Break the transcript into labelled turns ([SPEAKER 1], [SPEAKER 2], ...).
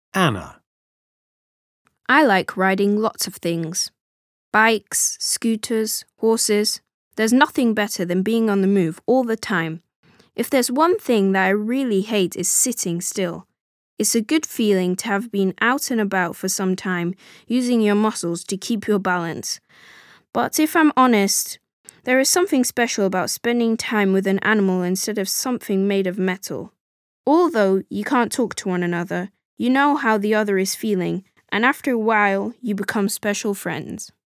[SPEAKER 1] Anna.
[SPEAKER 2] I like riding lots of things. Bikes, scooters, horses. There's nothing better than being on the move all the time. If there's one thing that I really hate is sitting still. It's a good feeling to have been out and about for some time, using your muscles to keep your balance. But if I'm honest, there is something special about spending time with an animal instead of something made of metal. Although you can't talk to one another, you know how the other is feeling, and after a while, you become special friends.